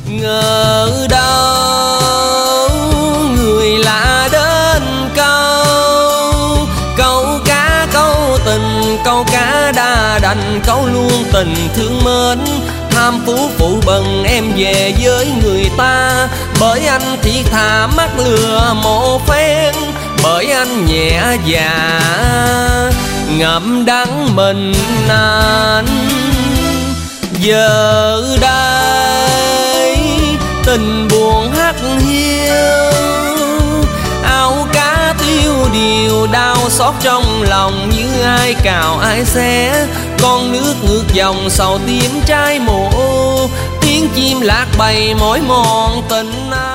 Ngờ đâu người lạ đến câu, câu cá câu tình, câu cá đã đành câu luôn tình thương mến. Tham phú phụ bần em về với người ta, bởi anh thiệt thà mắc lừa một phen, bởi anh nhẹ dạ ngậm đắng mình anh. Giờ đây tình buồn hắt hiu, áo cá tiêu điều đau xót trong lòng, như ai cào ai xé. Con nước ngược dòng sầu tím trái mùa, tiếng chim lạc bầy mỏi mòn tình anh.